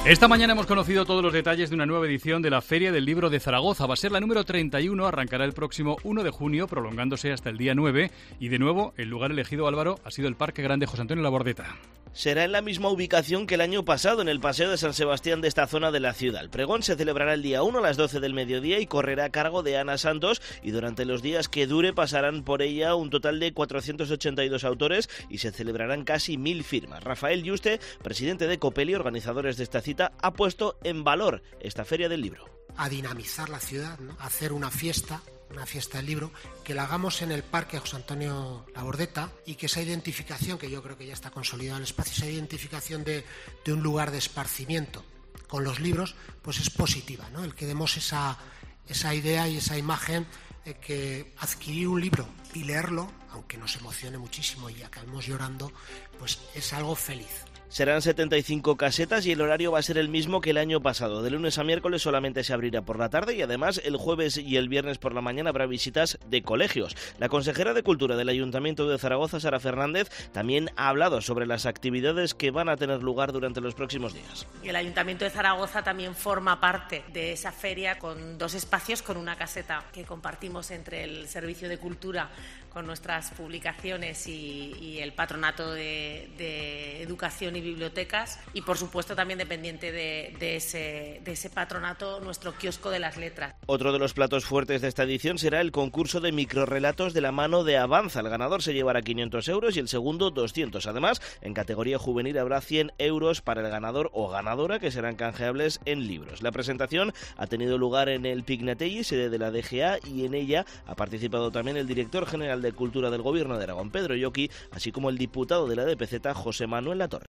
Esta mañana hemos conocido todos los detalles de una nueva edición de la Feria del Libro de Zaragoza. Va a ser la número 31, arrancará el próximo 1 de junio, prolongándose hasta el día 9. Y de nuevo, el lugar elegido, Álvaro, ha sido el Parque Grande José Antonio Labordeta. Será en la misma ubicación que el año pasado, en el Paseo de San Sebastián de esta zona de la ciudad. El pregón se celebrará el día 1 a las 12 del mediodía y correrá a cargo de Ana Santos, y durante los días que dure pasarán por ella un total de 482 autores y se celebrarán casi 1000 firmas. Rafael Yuste, presidente de Copeli, organizadores de esta cita, ha puesto en valor esta Feria del Libro. A dinamizar la ciudad, ¿no? A hacer una fiesta del libro, que la hagamos en el Parque José Antonio Labordeta, y que esa identificación, que yo creo que ya está consolidada en el espacio, esa identificación de un lugar de esparcimiento con los libros, pues es positiva, ¿no? El que demos esa idea y esa imagen de que adquirir un libro y leerlo, aunque nos emocione muchísimo y acabemos llorando, pues es algo feliz. Serán 75 casetas y el horario va a ser el mismo que el año pasado. De lunes a miércoles solamente se abrirá por la tarde y además el jueves y el viernes por la mañana habrá visitas de colegios. La consejera de Cultura del Ayuntamiento de Zaragoza, Sara Fernández, también ha hablado sobre las actividades que van a tener lugar durante los próximos días. El Ayuntamiento de Zaragoza también forma parte de esa feria con 2 espacios, con una caseta que compartimos entre el Servicio de Cultura con nuestras publicaciones y el Patronato de Educación y Bibliotecas, y por supuesto también dependiente de ese patronato, nuestro kiosco de las letras. Otro de los platos fuertes de esta edición será el concurso de microrrelatos de la mano de Avanza. El ganador se llevará 500 euros y el segundo 200. Además, en categoría juvenil habrá 100 euros para el ganador o ganadora, que serán canjeables en libros. La presentación ha tenido lugar en el Pignatelli, sede de la DGA, y en ella ha participado también el director general de Cultura del Gobierno de Aragón, Pedro Yoqui, así como el diputado de la DPZ, José Manuel Latorre.